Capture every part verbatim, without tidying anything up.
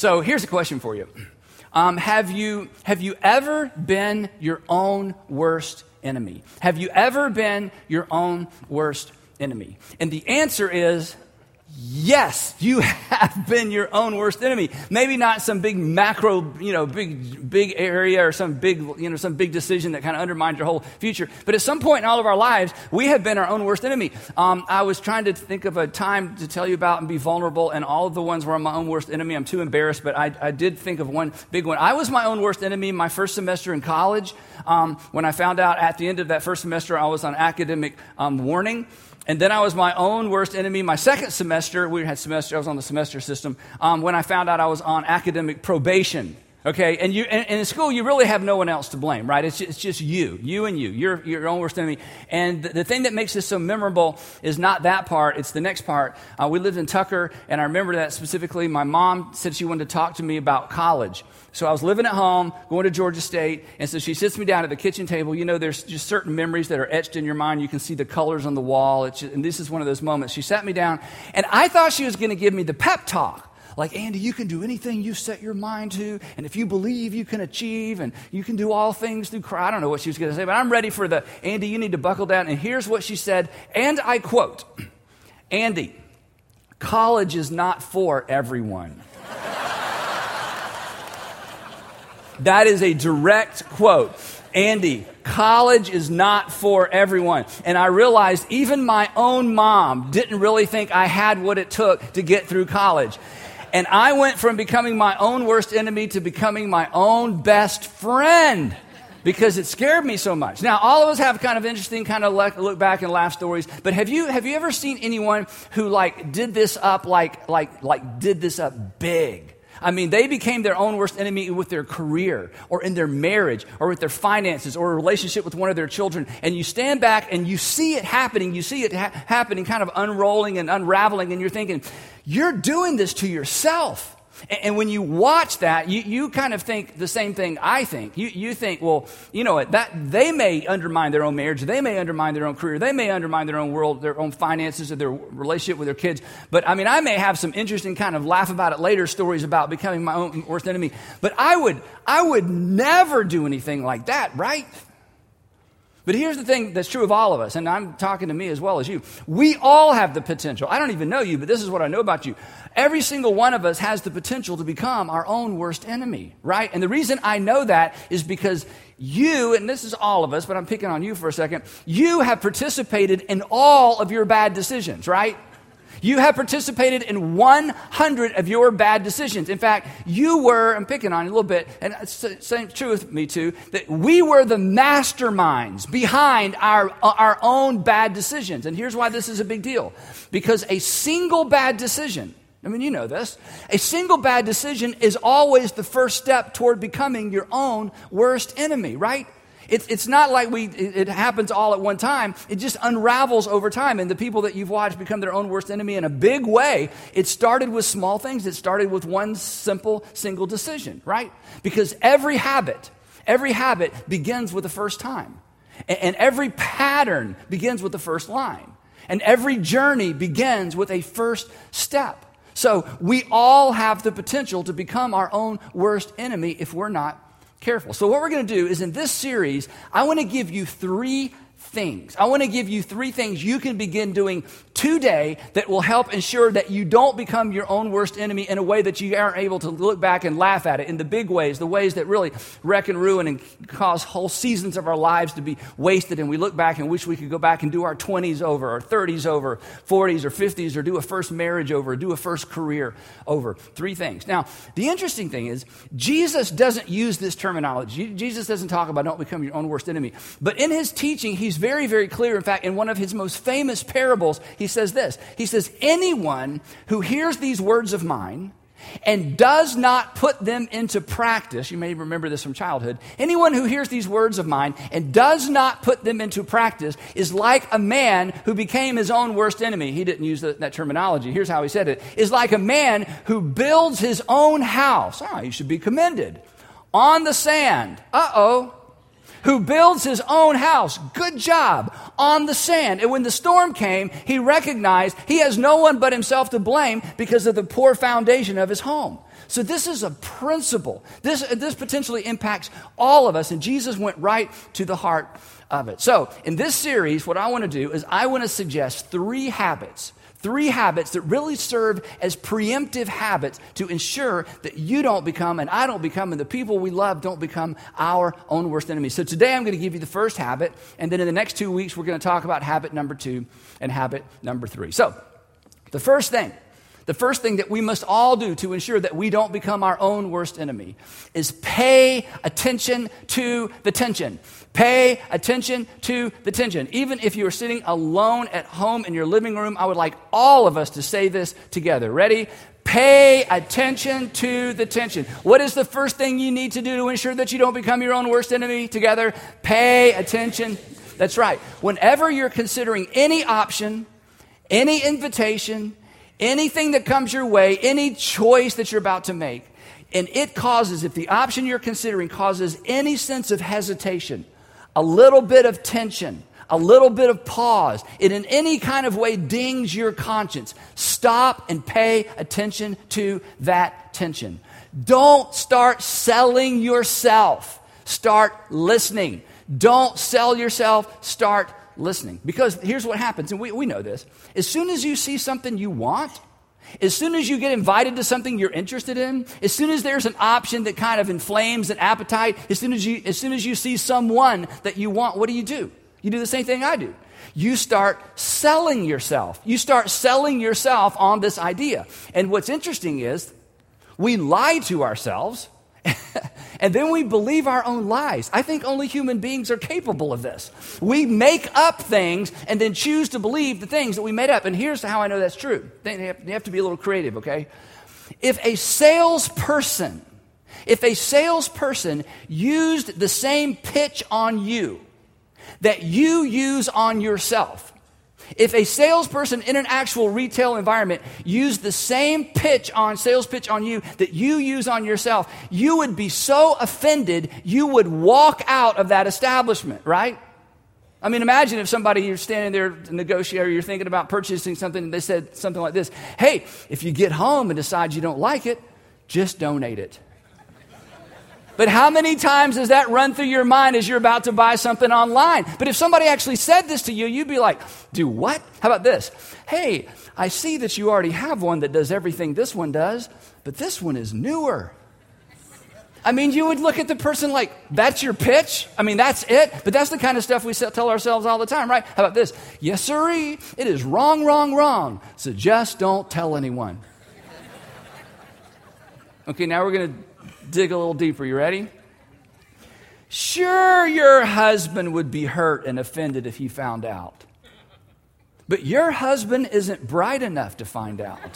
So here's a question for you. Um, have you have you ever been your own worst enemy? Have you ever been your own worst enemy? And the answer is yes, you have been your own worst enemy. Maybe not some big macro, you know, big big area or some big, you know, some big decision that kind of undermines your whole future. But at some point in all of our lives, we have been our own worst enemy. Um, I was trying to think of a time to tell you about and be vulnerable, and all of the ones where I'm my own worst enemy, I'm too embarrassed, but I, I did think of one big one. I was my own worst enemy my first semester in college. Um, when I found out at the end of that first semester, I was on academic um, warning. And then I was my own worst enemy my second semester. We had semester, I was on the semester system, um, when I found out I was on academic probation. Okay, and you and, and in school, you really have no one else to blame, right? It's just, it's just you, you and you. You're, you're your own worst enemy. And the, the thing that makes this so memorable is not that part, it's the next part. Uh, we lived in Tucker, and I remember that specifically. My mom said she wanted to talk to me about college. So I was living at home, going to Georgia State, and so she sits me down at the kitchen table. You know, there's just certain memories that are etched in your mind. You can see the colors on the wall, it's just, and this is one of those moments. She sat me down, and I thought she was going to give me the pep talk. Like, Andy, you can do anything you set your mind to, and if you believe, you can achieve, and you can do all things through Christ. I don't know what she was going to say, but I'm ready for the, Andy, you need to buckle down. And here's what she said, and I quote, Andy, college is not for everyone. That is a direct quote. Andy, college is not for everyone. And I realized even my own mom didn't really think I had what it took to get through college. And I went from becoming my own worst enemy to becoming my own best friend because it scared me so much. Now, all of us have kind of interesting kind of look back and laugh stories, but have you have you ever seen anyone who like did this up like like like did this up big? I mean, they became their own worst enemy with their career or in their marriage or with their finances or a relationship with one of their children. And you stand back and you see it happening. You see it ha- happening, kind of unrolling and unraveling. And you're thinking, you're doing this to yourself. And, and when you watch that, you, you kind of think the same thing I think. You, you think, well, you know what, that they may undermine their own marriage. They may undermine their own career. They may undermine their own world, their own finances, or their relationship with their kids. But I mean, I may have some interesting kind of laugh about it later stories about becoming my own worst enemy. But I would, I would never do anything like that, right? But here's the thing that's true of all of us, and I'm talking to me as well as you. We all have the potential. I don't even know you, but this is what I know about you. Every single one of us has the potential to become our own worst enemy, right? And the reason I know that is because you, and this is all of us, but I'm picking on you for a second, you have participated in all of your bad decisions, right? You have participated in one hundred of your bad decisions. In fact, you were, I'm picking on you a little bit, and it's the same true with me too, that we were the masterminds behind our, our own bad decisions. And here's why this is a big deal. Because a single bad decision, I mean, you know this, a single bad decision is always the first step toward becoming your own worst enemy, right? It's it's not like we it happens all at one time. It just unravels over time. And the people that you've watched become their own worst enemy in a big way. It started with small things. It started with one simple, single decision, right? Because every habit, every habit begins with the first time. And, and every pattern begins with the first line. And every journey begins with a first step. So we all have the potential to become our own worst enemy if we're not careful. So what we're going to do is in this series, I want to give you three things. I want to give you three things you can begin doing today that will help ensure that you don't become your own worst enemy in a way that you aren't able to look back and laugh at it in the big ways, the ways that really wreck and ruin and cause whole seasons of our lives to be wasted. And we look back and wish we could go back and do our twenties over, our thirties over, forties or fifties, or do a first marriage over, or do a first career over. Three things. Now, the interesting thing is Jesus doesn't use this terminology. Jesus doesn't talk about don't become your own worst enemy. But in his teaching, he's very, very clear. In fact, in one of his most famous parables, he says this. He says, anyone who hears these words of mine and does not put them into practice, you may remember this from childhood, anyone who hears these words of mine and does not put them into practice is like a man who became his own worst enemy. He didn't use that, that terminology. Here's how he said it. Is like a man who builds his own house. Oh, you should be commended. On the sand. Uh-oh. Who builds his own house, good job, on the sand. And when the storm came, he recognized he has no one but himself to blame because of the poor foundation of his home. So this is a principle. This, this potentially impacts all of us, and Jesus went right to the heart of it. So in this series, what I want to do is I want to suggest three habits, three habits that really serve as preemptive habits to ensure that you don't become, and I don't become, and the people we love don't become our own worst enemies. So today I'm going to give you the first habit, and then in the next two weeks, we're going to talk about habit number two and habit number three. So the first thing, The first thing that we must all do to ensure that we don't become our own worst enemy is pay attention to the tension. Pay attention to the tension. Even if you are sitting alone at home in your living room, I would like all of us to say this together. Ready? Pay attention to the tension. What is the first thing you need to do to ensure that you don't become your own worst enemy? Together, pay attention. That's right. Whenever you're considering any option, any invitation, anything that comes your way, any choice that you're about to make, and it causes, if the option you're considering causes any sense of hesitation, a little bit of tension, a little bit of pause, it in any kind of way dings your conscience, stop and pay attention to that tension. Don't start selling yourself. Start listening. Don't sell yourself. Start listening. Because here's what happens, and we, we know this. As soon as you see something you want, as soon as you get invited to something you're interested in, as soon as there's an option that kind of inflames an appetite, as soon as you, as soon as you see someone that you want, what do you do? You do the same thing I do. You start selling yourself. You start selling yourself on this idea. And what's interesting is we lie to ourselves and then we believe our own lies. I think only human beings are capable of this. We make up things and then choose to believe the things that we made up. And here's how I know that's true. You have, you have to be a little creative, okay? If a salesperson, if a salesperson used the same pitch on you that you use on yourself, if a salesperson in an actual retail environment used the same pitch on, sales pitch on you that you use on yourself, you would be so offended, you would walk out of that establishment, right? I mean, imagine if somebody, you're standing there to negotiate, or you're thinking about purchasing something, and they said something like this: hey, if you get home and decide you don't like it, just donate it. But how many times does that run through your mind as you're about to buy something online? But if somebody actually said this to you, you'd be like, do what? How about this? Hey, I see that you already have one that does everything this one does, but this one is newer. I mean, you would look at the person like, that's your pitch? I mean, that's it? But that's the kind of stuff we tell ourselves all the time, right? How about this? Yes, sirree, it is wrong, wrong, wrong. So just don't tell anyone. Okay, now we're going to dig a little deeper. You ready? Sure, your husband would be hurt and offended if he found out. But your husband isn't bright enough to find out.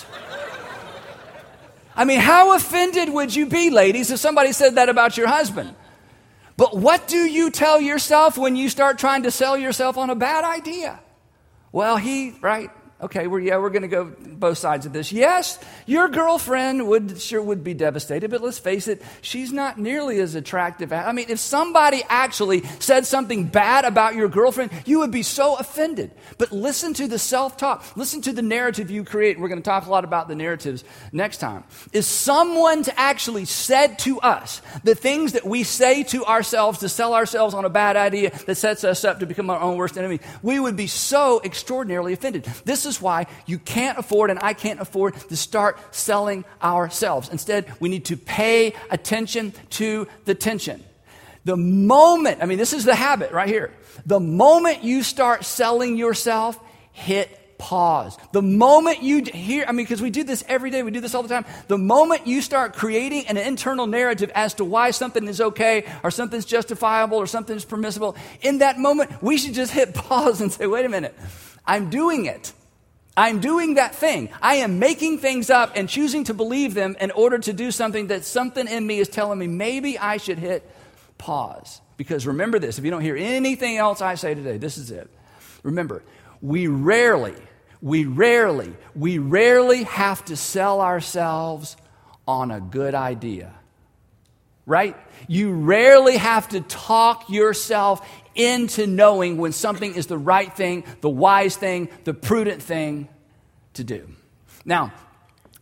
I mean, how offended would you be, ladies, if somebody said that about your husband? But what do you tell yourself when you start trying to sell yourself on a bad idea? Well, he, right? Okay, we're, yeah, we're going to go both sides of this. Yes, your girlfriend would sure would be devastated, but let's face it, she's not nearly as attractive. I mean, if somebody actually said something bad about your girlfriend, you would be so offended. But listen to the self-talk. Listen to the narrative you create. We're going to talk a lot about the narratives next time. If someone actually said to us the things that we say to ourselves to sell ourselves on a bad idea that sets us up to become our own worst enemy, we would be so extraordinarily offended. This is why you can't afford, and I can't afford, to start selling ourselves. Instead, we need to pay attention to the tension. The moment, I mean, this is the habit right here. The moment you start selling yourself, hit pause. The moment you hear, I mean, because we do this every day, we do this all the time. The moment you start creating an internal narrative as to why something is okay, or something's justifiable, or something's permissible, in that moment, we should just hit pause and say, wait a minute, I'm doing it. I'm doing that thing. I am making things up and choosing to believe them in order to do something that something in me is telling me maybe I should hit pause. Because remember this, if you don't hear anything else I say today, this is it. Remember, we rarely, we rarely, we rarely have to sell ourselves on a good idea. Right? You rarely have to talk yourself into knowing when something is the right thing, the wise thing, the prudent thing to do. Now,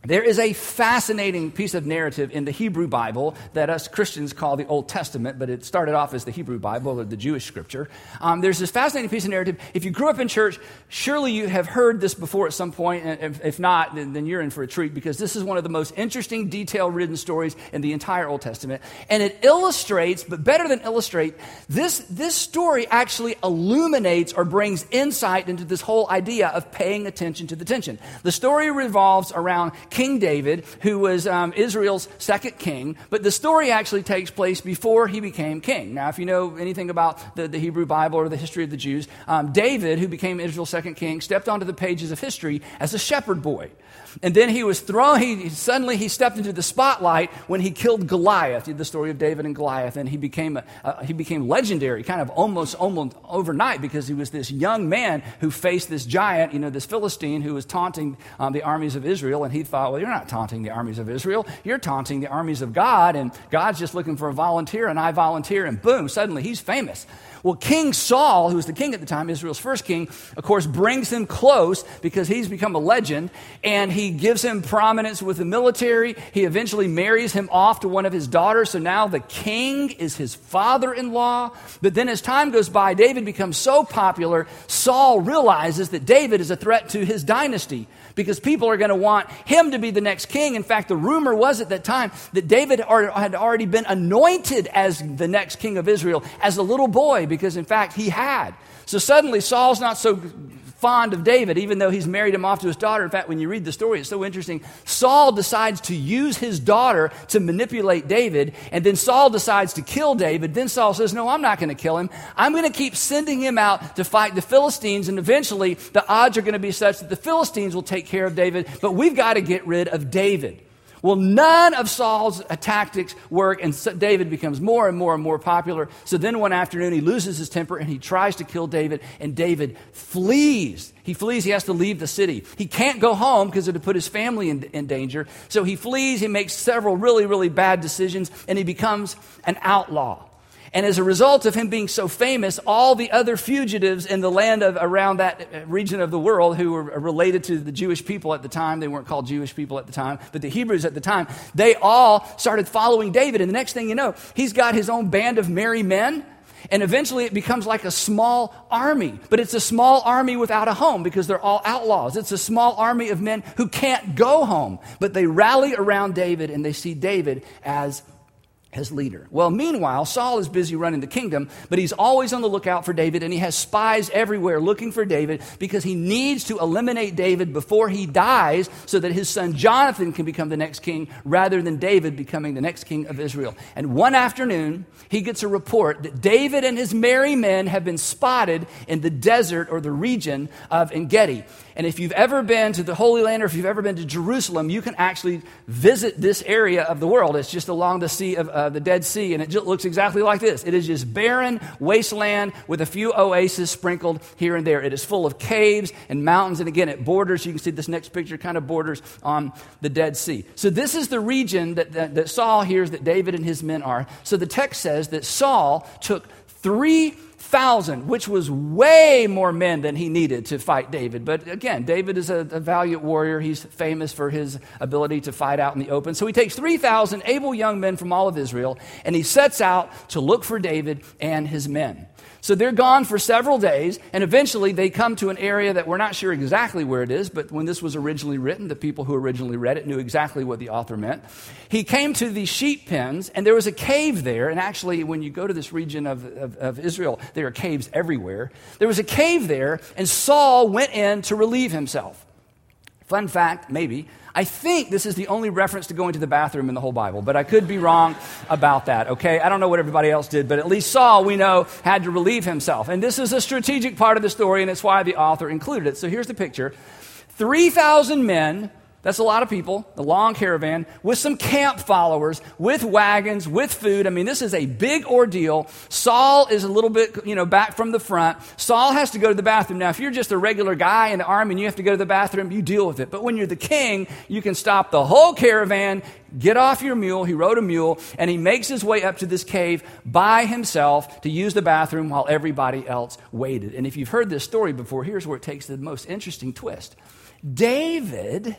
There is a fascinating piece of narrative in the Hebrew Bible that us Christians call the Old Testament, but it started off as the Hebrew Bible or the Jewish scripture. Um, there's this fascinating piece of narrative. If you grew up in church, surely you have heard this before at some point, and if, if not, then, then you're in for a treat, because this is one of the most interesting, detail-ridden stories in the entire Old Testament. And it illustrates, but better than illustrate, this, this story actually illuminates or brings insight into this whole idea of paying attention to the tension. The story revolves around King David, who was um, Israel's second king, but the story actually takes place before he became king. Now, if you know anything about the, the Hebrew Bible or the history of the Jews, um, David, who became Israel's second king, stepped onto the pages of history as a shepherd boy. And then he was thrown, he, suddenly he stepped into the spotlight when he killed Goliath, the story of David and Goliath, and he became, a, uh, he became legendary kind of almost, almost overnight, because he was this young man who faced this giant, you know, this Philistine who was taunting um, the armies of Israel, and he thought, well, you're not taunting the armies of Israel, you're taunting the armies of God, and God's just looking for a volunteer, and I volunteer, and boom, suddenly he's famous. Well, King Saul, who was the king at the time, Israel's first king, of course, brings him close because he's become a legend, and he gives him prominence with the military. He eventually marries him off to one of his daughters, so now the king is his father-in-law. But then as time goes by, David becomes so popular, Saul realizes that David is a threat to his dynasty, because people are going to want him to be the next king. In fact, the rumor was at that time that David had already been anointed as the next king of Israel as a little boy, because in fact he had. So suddenly Saul's not so fond of David, even though he's married him off to his daughter. In fact, when you read the story, it's so interesting. Saul decides to use his daughter to manipulate David, and then Saul decides to kill David. Then Saul says, no, I'm not going to kill him. I'm going to keep sending him out to fight the Philistines, and eventually the odds are going to be such that the Philistines will take care of David, but we've got to get rid of David. Well, none of Saul's tactics work, and David becomes more and more and more popular. So then one afternoon he loses his temper and he tries to kill David, and David flees. He flees. He has to leave the city. He can't go home because it would put his family in, in danger. So he flees. He makes several really, really bad decisions, and he becomes an outlaw. And as a result of him being so famous, all the other fugitives in the land of around that region of the world who were related to the Jewish people at the time, they weren't called Jewish people at the time, but the Hebrews at the time, they all started following David. And the next thing you know, he's got his own band of merry men. And eventually it becomes like a small army. But it's a small army without a home, because they're all outlaws. It's a small army of men who can't go home. But they rally around David, and they see David as his leader. Well, meanwhile, Saul is busy running the kingdom, but he's always on the lookout for David, and he has spies everywhere looking for David, because he needs to eliminate David before he dies so that his son Jonathan can become the next king rather than David becoming the next king of Israel. And one afternoon, he gets a report that David and his merry men have been spotted in the desert or the region of En-Gedi. And if you've ever been to the Holy Land, or if you've ever been to Jerusalem, you can actually visit this area of the world. It's just along the sea of uh, the Dead Sea, and it just looks exactly like this. It is just barren wasteland with a few oases sprinkled here and there. It is full of caves and mountains, and again, it borders, you can see this next picture, kind of borders on the Dead Sea. So this is the region that, that, that Saul hears that David and his men are. So the text says that Saul took three thousand, which was way more men than he needed to fight David. But again, David is a, a valiant warrior. He's famous for his ability to fight out in the open. So he takes three thousand able young men from all of Israel, and he sets out to look for David and his men. So they're gone for several days, and eventually they come to an area that we're not sure exactly where it is, but when this was originally written, the people who originally read it knew exactly what the author meant. He came to these sheep pens, and there was a cave there, and actually when you go to this region of, of, of Israel, there are caves everywhere. There was a cave there, and Saul went in to relieve himself. Fun fact, maybe, I think this is the only reference to going to the bathroom in the whole Bible, but I could be wrong about that, okay? I don't know what everybody else did, but at least Saul, we know, had to relieve himself. And this is a strategic part of the story, and it's why the author included it. So here's the picture. three thousand men, that's a lot of people, a long caravan, with some camp followers, with wagons, with food. I mean, this is a big ordeal. Saul is a little bit, you know, back from the front. Saul has to go to the bathroom. Now, if you're just a regular guy in the army and you have to go to the bathroom, you deal with it. But when you're the king, you can stop the whole caravan, get off your mule. He rode a mule, and he makes his way up to this cave by himself to use the bathroom while everybody else waited. And if you've heard this story before, here's where it takes the most interesting twist. David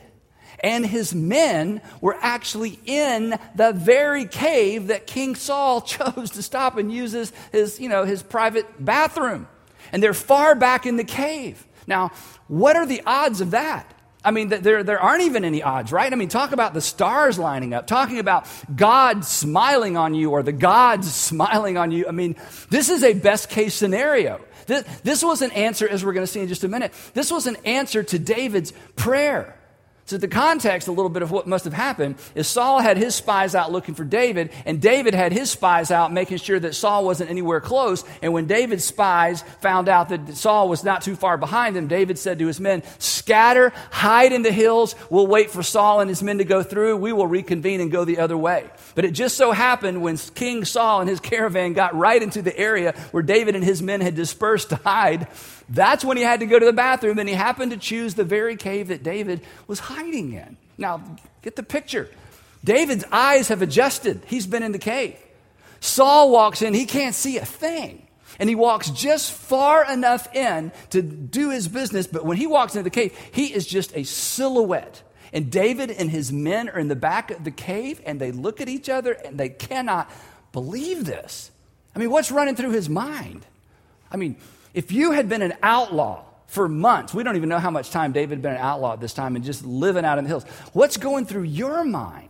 and his men were actually in the very cave that King Saul chose to stop and use as his, you know, his private bathroom. And they're far back in the cave. Now, what are the odds of that? I mean, there, there aren't even any odds, right? I mean, talk about the stars lining up, talking about God smiling on you or the gods smiling on you. I mean, this is a best case scenario. This, this was an answer, as we're going to see in just a minute, this was an answer to David's prayer. So the context, a little bit of what must have happened, is Saul had his spies out looking for David, and David had his spies out making sure that Saul wasn't anywhere close. And when David's spies found out that Saul was not too far behind them, David said to his men, scatter, hide in the hills. We'll wait for Saul and his men to go through. We will reconvene and go the other way. But it just so happened when King Saul and his caravan got right into the area where David and his men had dispersed to hide, that's when he had to go to the bathroom, and he happened to choose the very cave that David was hiding in. Now, get the picture. David's eyes have adjusted. He's been in the cave. Saul walks in. He can't see a thing. And he walks just far enough in to do his business, but when he walks into the cave, he is just a silhouette. And David and his men are in the back of the cave, and they look at each other, and they cannot believe this. I mean, what's running through his mind? I mean, if you had been an outlaw for months, we don't even know how much time David had been an outlaw at this time and just living out in the hills, what's going through your mind?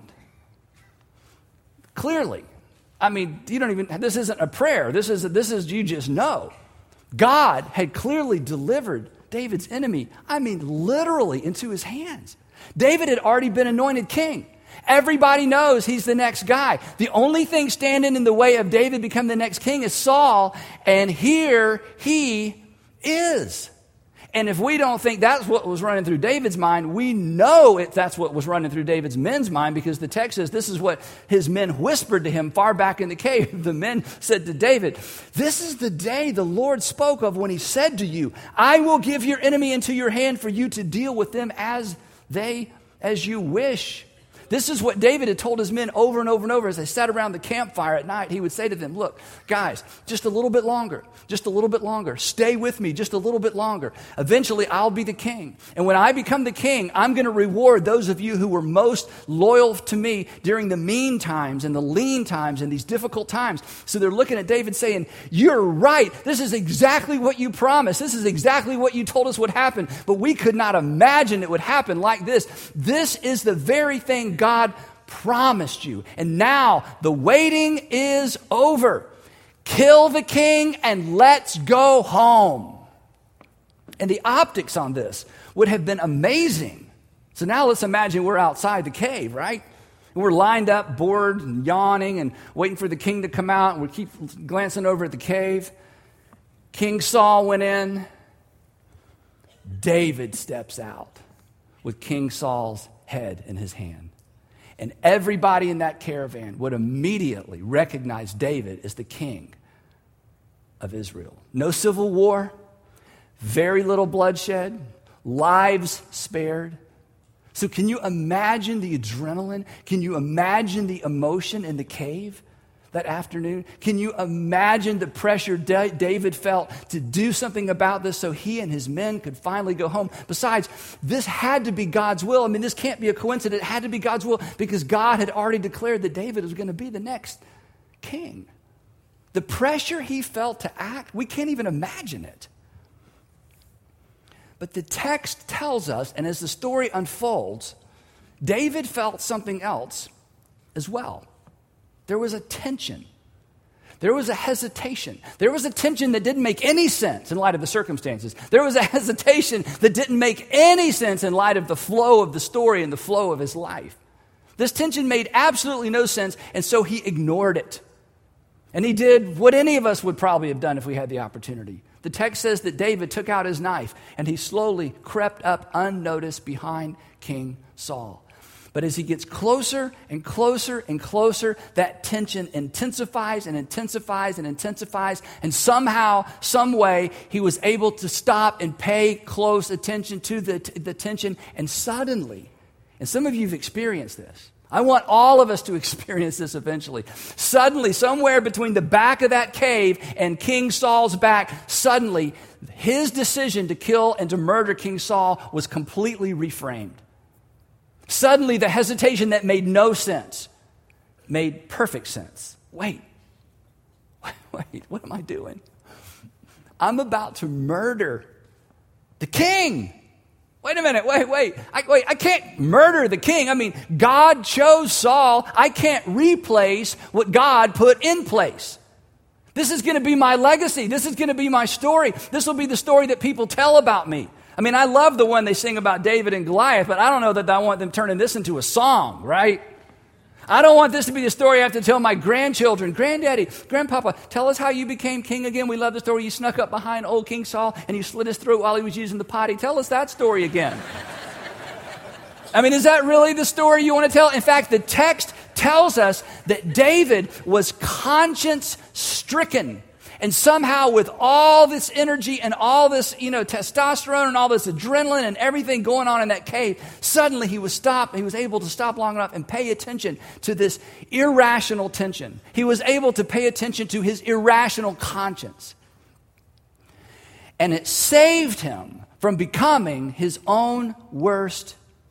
Clearly, I mean, you don't even, this isn't a prayer. This is, this is, you just know. God had clearly delivered David's enemy, I mean, literally into his hands. David had already been anointed king. Everybody knows he's the next guy. The only thing standing in the way of David becoming the next king is Saul, and here he is. And if we don't think that's what was running through David's mind, we know it, that's what was running through David's men's mind, because the text says this is what his men whispered to him far back in the cave. The men said to David, this is the day the Lord spoke of when he said to you, I will give your enemy into your hand for you to deal with them as they, as you wish. This is what David had told his men over and over and over as they sat around the campfire at night. He would say to them, look, guys, just a little bit longer, just a little bit longer. Stay with me just a little bit longer. Eventually, I'll be the king. And when I become the king, I'm going to reward those of you who were most loyal to me during the mean times and the lean times and these difficult times. So they're looking at David saying, you're right. This is exactly what you promised. This is exactly what you told us would happen. But we could not imagine it would happen like this. This is the very thing God promised you. And now the waiting is over. Kill the king and let's go home. And the optics on this would have been amazing. So now let's imagine we're outside the cave, right? And we're lined up, bored and yawning and waiting for the king to come out. And we keep glancing over at the cave. King Saul went in. David steps out with King Saul's head in his hand. And everybody in that caravan would immediately recognize David as the king of Israel. No civil war, very little bloodshed, lives spared. So can you imagine the adrenaline? Can you imagine the emotion in the cave that afternoon? Can you imagine the pressure Da- David felt to do something about this so he and his men could finally go home? Besides, this had to be God's will. I mean, this can't be a coincidence. It had to be God's will because God had already declared that David was going to be the next king. The pressure he felt to act, we can't even imagine it. But the text tells us, and as the story unfolds, David felt something else as well. There was a tension. There was a hesitation. There was a tension that didn't make any sense in light of the circumstances. There was a hesitation that didn't make any sense in light of the flow of the story and the flow of his life. This tension made absolutely no sense, and so he ignored it. And he did what any of us would probably have done if we had the opportunity. The text says that David took out his knife, and he slowly crept up unnoticed behind King Saul. But as he gets closer and closer and closer, that tension intensifies and intensifies and intensifies. And somehow, some way, he was able to stop and pay close attention to the, the tension. And suddenly, and some of you have experienced this. I want all of us to experience this eventually. Suddenly, somewhere between the back of that cave and King Saul's back, suddenly, his decision to kill and to murder King Saul was completely reframed. Suddenly, the hesitation that made no sense made perfect sense. Wait, wait, wait, what am I doing? I'm about to murder the king. Wait a minute, wait, wait, I, wait, I can't murder the king. I mean, God chose Saul. I can't replace what God put in place. This is going to be my legacy. This is going to be my story. This will be the story that people tell about me. I mean, I love the one they sing about David and Goliath, but I don't know that I want them turning this into a song, right? I don't want this to be the story I have to tell my grandchildren. Granddaddy, grandpapa, tell us how you became king again. We love the story. You snuck up behind old King Saul and you slit his throat while he was using the potty. Tell us that story again. I mean, is that really the story you want to tell? In fact, the text tells us that David was conscience-stricken. And somehow with all this energy and all this, you know, testosterone and all this adrenaline and everything going on in that cave, suddenly he was stopped. He was able to stop long enough and pay attention to this irrational tension. He was able to pay attention to his irrational conscience. And it saved him from becoming his own worst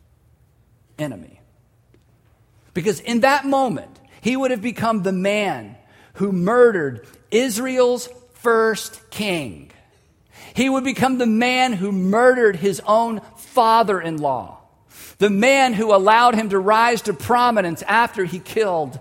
enemy. Because in that moment, he would have become the man who murdered Israel's first king. He would become the man who murdered his own father-in-law. The man who allowed him to rise to prominence after he killed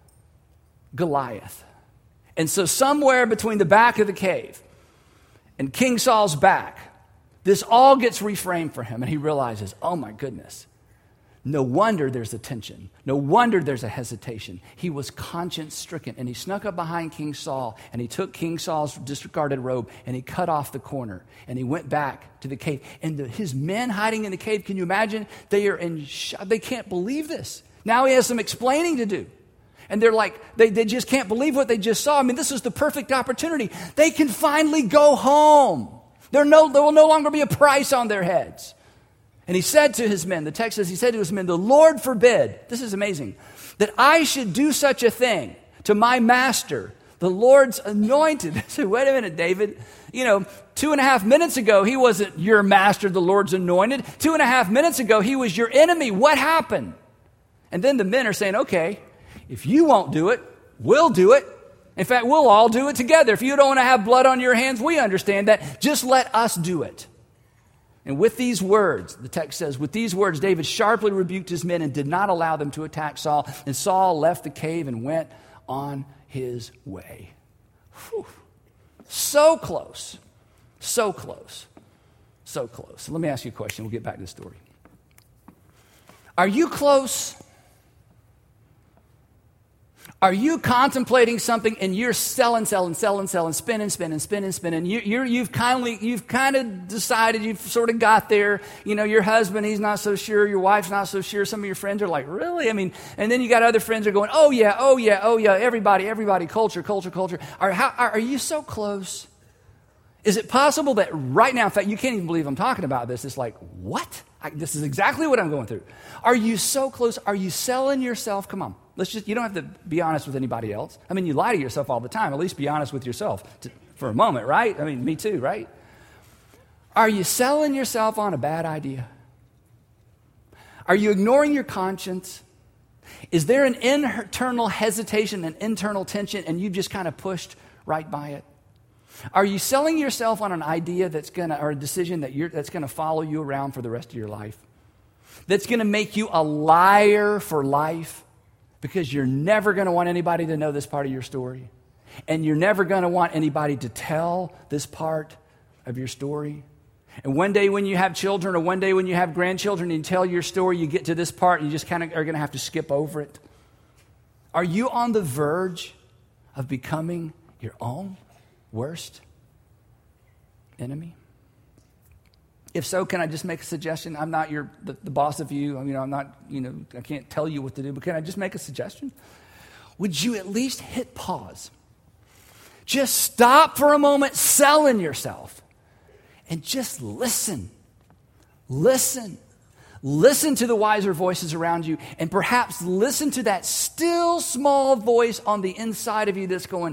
Goliath. And so somewhere between the back of the cave and King Saul's back, this all gets reframed for him. And he realizes, oh my goodness, no wonder there's a tension. No wonder there's a hesitation. He was conscience-stricken, and he snuck up behind King Saul, and he took King Saul's discarded robe, and he cut off the corner, and he went back to the cave. And the, his men hiding in the cave, can you imagine? They are in shock. They can't believe this. Now he has some explaining to do. And they're like, they, they just can't believe what they just saw. I mean, this is the perfect opportunity. They can finally go home. There, no, there will no longer be a price on their heads. And he said to his men, the text says, he said to his men, the Lord forbid, this is amazing, that I should do such a thing to my master, the Lord's anointed. I said, wait a minute, David. You know, two and a half minutes ago, he wasn't your master, the Lord's anointed. Two and a half minutes ago, he was your enemy. What happened? And then the men are saying, okay, if you won't do it, we'll do it. In fact, we'll all do it together. If you don't want to have blood on your hands, we understand that. Just let us do it. And with these words, the text says, with these words, David sharply rebuked his men and did not allow them to attack Saul. And Saul left the cave and went on his way. Whew. So close. So close. So close. So let me ask you a question. We'll get back to the story. Are you close? Are you contemplating something and you're selling, selling, selling, selling, spinning, spinning, spinning, spinning? You, you're, you've kindly, you've kind of decided, you've sort of got there. You know, your husband, he's not so sure. Your wife's not so sure. Some of your friends are like, really? I mean, and then you got other friends who are going, oh yeah, oh yeah, oh yeah. Everybody, everybody, culture, culture, culture. Are, how, are, are you so close? Is it possible that right now, in fact, you can't even believe I'm talking about this. It's like, what? I, this is exactly what I'm going through. Are you so close? Are you selling yourself? Come on. Let's just, you don't have to be honest with anybody else. I mean, you lie to yourself all the time. At least be honest with yourself to, for a moment, right? I mean, me too, right? Are you selling yourself on a bad idea? Are you ignoring your conscience? Is there an internal hesitation, an internal tension, and you've just kind of pushed right by it? Are you selling yourself on an idea that's gonna, or a decision that you're, that's gonna follow you around for the rest of your life? That's gonna make you a liar for life? Because you're never going to want anybody to know this part of your story. And you're never going to want anybody to tell this part of your story. And one day when you have children or one day when you have grandchildren and you tell your story, you get to this part and you just kind of are going to have to skip over it. Are you on the verge of becoming your own worst enemy? If so, can I just make a suggestion? I'm not your the, the boss of you. You know, I'm not, you know, I can't tell you what to do, but can I just make a suggestion? Would you at least hit pause? Just stop for a moment selling yourself and just listen. Listen. Listen to the wiser voices around you, and perhaps listen to that still small voice on the inside of you that's going,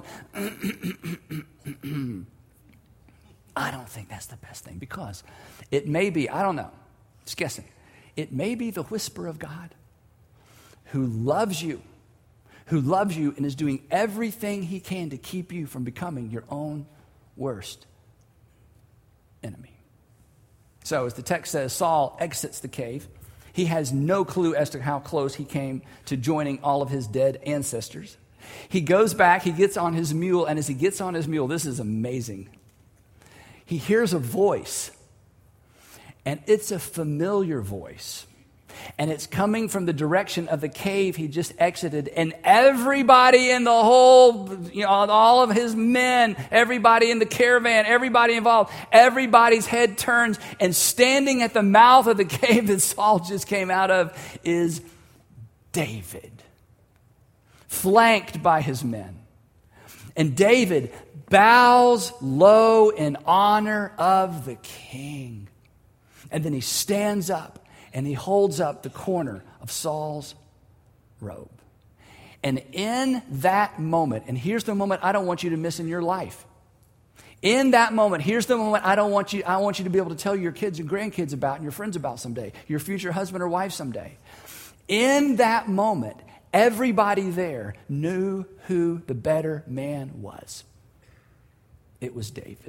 I don't think that's the best thing, because it may be, I don't know, just guessing, It may be the whisper of God who loves you, who loves you and is doing everything he can to keep you from becoming your own worst enemy. So as the text says, Saul exits the cave. He has no clue as to how close he came to joining all of his dead ancestors. He goes back, he gets on his mule, and as he gets on his mule, this is amazing. He hears a voice, and it's a familiar voice. And it's coming from the direction of the cave he just exited. And everybody in the whole, you know, all of his men, everybody in the caravan, everybody involved, everybody's head turns. And standing at the mouth of the cave that Saul just came out of is David, flanked by his men. And David bows low in honor of the king. And then he stands up. And he holds up the corner of Saul's robe. And in that moment, and here's the moment I don't want you to miss in your life. In that moment, here's the moment I don't want you, I want you to be able to tell your kids and grandkids about and your friends about someday, your future husband or wife someday. In that moment, everybody there knew who the better man was. It was David.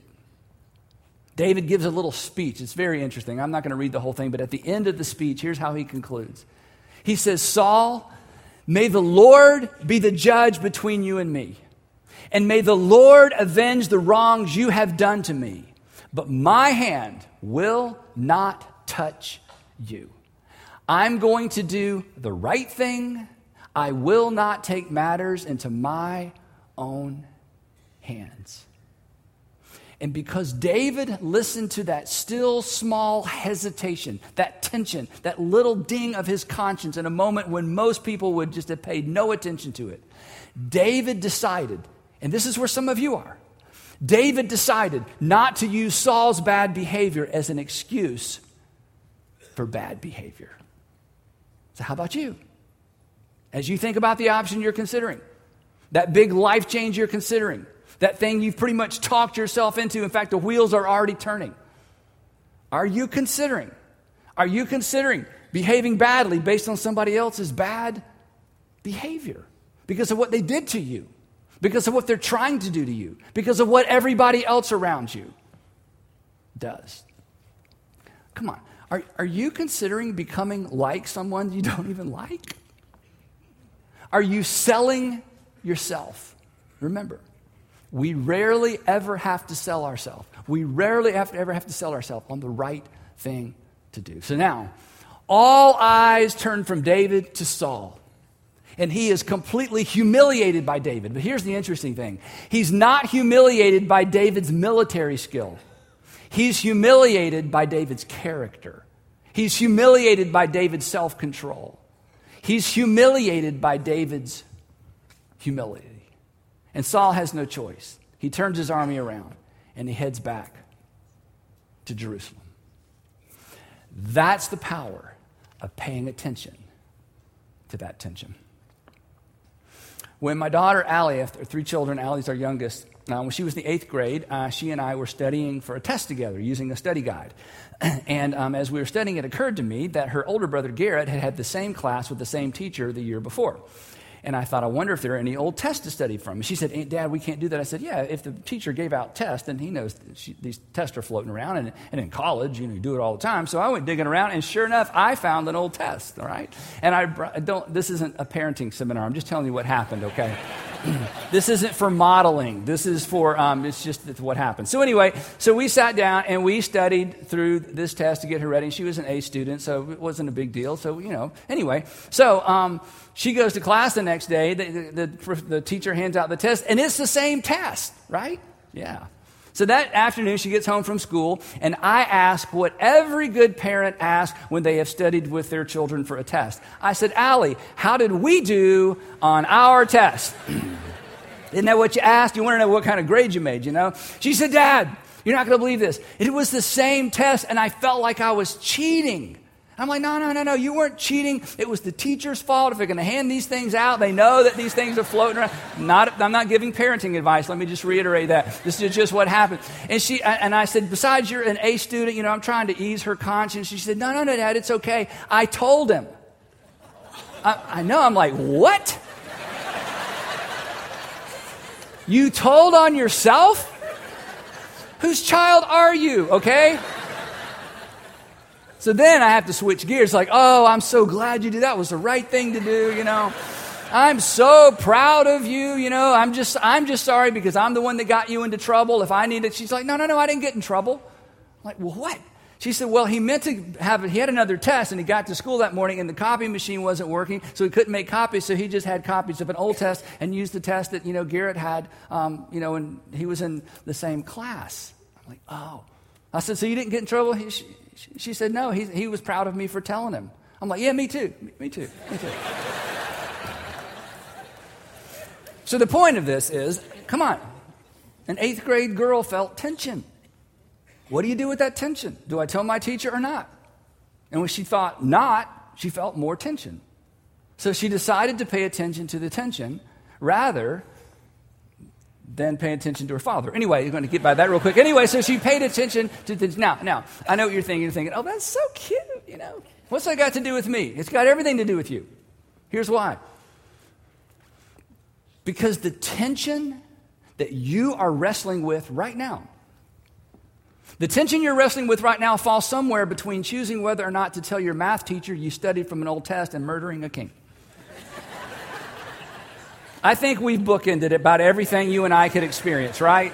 David gives a little speech. It's very interesting. I'm not going to read the whole thing, but at the end of the speech, here's how he concludes. He says, Saul, may the Lord be the judge between you and me, and may the Lord avenge the wrongs you have done to me, but my hand will not touch you. I'm going to do the right thing. I will not take matters into my own hands. And because David listened to that still small hesitation, that tension, that little ding of his conscience in a moment when most people would just have paid no attention to it, David decided, and this is where some of you are, David decided not to use Saul's bad behavior as an excuse for bad behavior. So how about you? As you think about the option you're considering, that big life change you're considering, that thing you've pretty much talked yourself into. In fact, the wheels are already turning. Are you considering? Are you considering behaving badly based on somebody else's bad behavior? Because of what they did to you. Because of what they're trying to do to you. Because of what everybody else around you does. Come on. Are, are you considering becoming like someone you don't even like? Are you selling yourself? Remember, we rarely ever have to sell ourselves. We rarely have to ever have to sell ourselves on the right thing to do. So now, all eyes turn from David to Saul. And he is completely humiliated by David. But here's the interesting thing. He's not humiliated by David's military skill. He's humiliated by David's character. He's humiliated by David's self-control. He's humiliated by David's humility. And Saul has no choice. He turns his army around and he heads back to Jerusalem. That's the power of paying attention to that tension. When my daughter Allie, after three children, Allie's our youngest, uh, when she was in the eighth grade, uh, she and I were studying for a test together using a study guide. And um, as we were studying, it occurred to me that her older brother Garrett had had the same class with the same teacher the year before. And I thought, I wonder if there are any old tests to study from. And she said, Aunt, Dad, we can't do that. I said, yeah, if the teacher gave out tests, then he knows she, these tests are floating around. And, and in college, you know, you do it all the time. So I went digging around, and sure enough, I found an old test, all right? And I, I don't. This isn't a parenting seminar. I'm just telling you what happened, okay? This isn't for modeling. This is for, um, it's just what happened. So anyway, so we sat down, and we studied through this test to get her ready. She was an A student, so it wasn't a big deal. So, you know, anyway. So, um, she goes to class the next day. The, the, the, the teacher hands out the test, and it's the same test, right? Yeah. So that afternoon, she gets home from school, and I ask what every good parent asks when they have studied with their children for a test. I said, Allie, how did we do on our test? Isn't that what you asked? You want to know what kind of grade you made, you know? She said, Dad, you're not going to believe this. It was the same test, and I felt like I was cheating. I'm like, no, no, no, no, you weren't cheating. It was the teacher's fault. If they're going to hand these things out, they know that these things are floating around. Not, I'm not giving parenting advice. Let me just reiterate that. This is just what happened. And she, and I said, besides you're an A student, you know, I'm trying to ease her conscience. She said, no, no, no, Dad, it's okay. I told him. I, I know. I'm like, what? You told on yourself? Whose child are you, okay? So then I have to switch gears, like, oh, I'm so glad you did that. It was the right thing to do, you know. I'm so proud of you, you know. I'm just I'm just sorry because I'm the one that got you into trouble. If I needed, she's like, no, no, no, I didn't get in trouble. I'm like, well, what? She said, well, he meant to have, he had another test, and he got to school that morning, and the copy machine wasn't working, so he couldn't make copies, so he just had copies of an old test and used the test that, you know, Garrett had, um, you know, and he was in the same class. I'm like, oh. I said, so you didn't get in trouble? He, she, she said, no, he, he was proud of me for telling him. I'm like, yeah, me too, me too, me too. So the point of this is, come on, an eighth grade girl felt tension. What do you do with that tension? Do I tell my teacher or not? And when she thought not, she felt more tension. So she decided to pay attention to the tension rather than pay attention to her father. Anyway, you're going to get by that real quick. Anyway, so she paid attention to the... Now, now, I know what you're thinking. You're thinking, oh, that's so cute, you know. What's that got to do with me? It's got everything to do with you. Here's why. Because the tension that you are wrestling with right now, the tension you're wrestling with right now falls somewhere between choosing whether or not to tell your math teacher you studied from an old test and murdering a king. I think we've bookended about everything you and I could experience, right?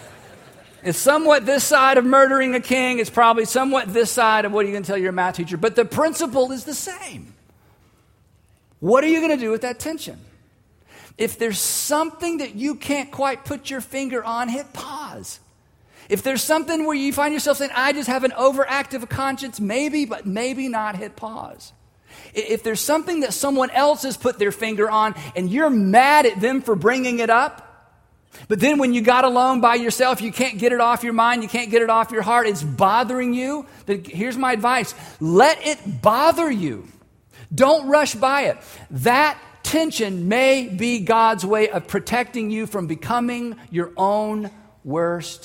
It's somewhat this side of murdering a king. It's probably somewhat this side of what are you going to tell your math teacher. But the principle is the same. What are you going to do with that tension? If there's something that you can't quite put your finger on, hit pause. If there's something where you find yourself saying, I just have an overactive conscience, maybe, but maybe not, hit pause. If there's something that someone else has put their finger on and you're mad at them for bringing it up, but then when you got alone by yourself, you can't get it off your mind, you can't get it off your heart, it's bothering you, then here's my advice. Let it bother you. Don't rush by it. That tension may be God's way of protecting you from becoming your own worst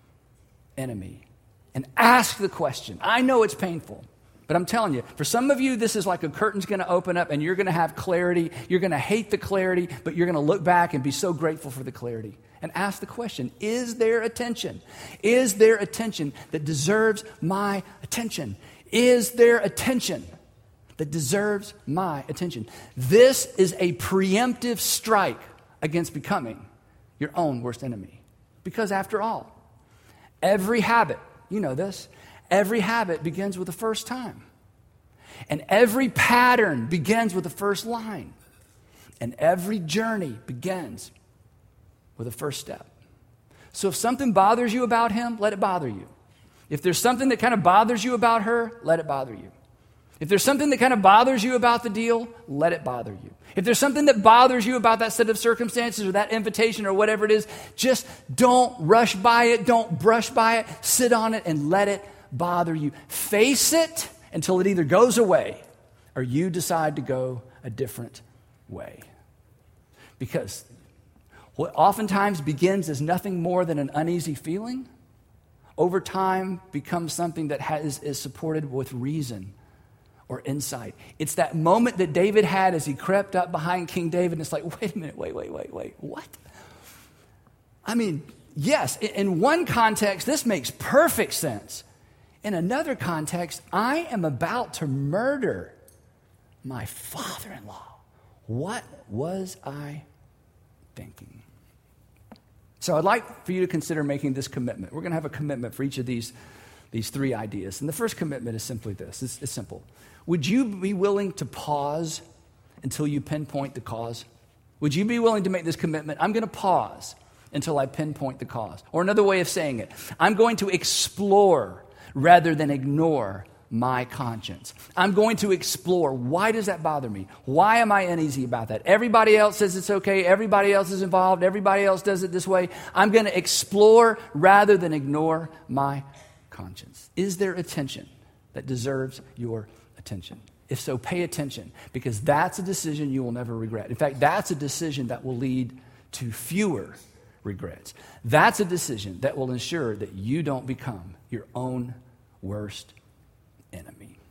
enemy. And ask the question. I know it's painful, but I'm telling you, for some of you, this is like a curtain's going to open up and you're going to have clarity. You're going to hate the clarity, but you're going to look back and be so grateful for the clarity. And ask the question, is there a tension? Is there a tension that deserves my attention? Is there a tension that deserves my attention? This is a preemptive strike against becoming your own worst enemy. Because after all, every habit, you know this, every habit begins with the first time. And every pattern begins with the first line. And every journey begins with the first step. So if something bothers you about him, let it bother you. If there's something that kind of bothers you about her, let it bother you. If there's something that kind of bothers you about the deal, let it bother you. If there's something that bothers you about that set of circumstances or that invitation or whatever it is, just don't rush by it. Don't brush by it. Sit on it and let it bother you. Face it until it either goes away or you decide to go a different way. Because what oftentimes begins as nothing more than an uneasy feeling, over time becomes something that has, is supported with reason or insight. It's that moment that David had as he crept up behind King David, and it's like, wait a minute, wait, wait, wait, wait, what? I mean, yes, in one context, this makes perfect sense. In another context, I am about to murder my father-in-law. What was I thinking? So I'd like for you to consider making this commitment. We're going to have a commitment for each of these, these three ideas. And the first commitment is simply this. It's, it's simple. Would you be willing to pause until you pinpoint the cause? Would you be willing to make this commitment? I'm going to pause until I pinpoint the cause. Or another way of saying it, I'm going to explore rather than ignore my conscience. I'm going to explore. Why does that bother me? Why am I uneasy about that? Everybody else says it's okay. Everybody else is involved. Everybody else does it this way. I'm going to explore rather than ignore my conscience. Is there a tension that deserves your attention? attention? If so, pay attention, because that's a decision you will never regret. In fact, that's a decision that will lead to fewer regrets. That's a decision that will ensure that you don't become your own worst enemy.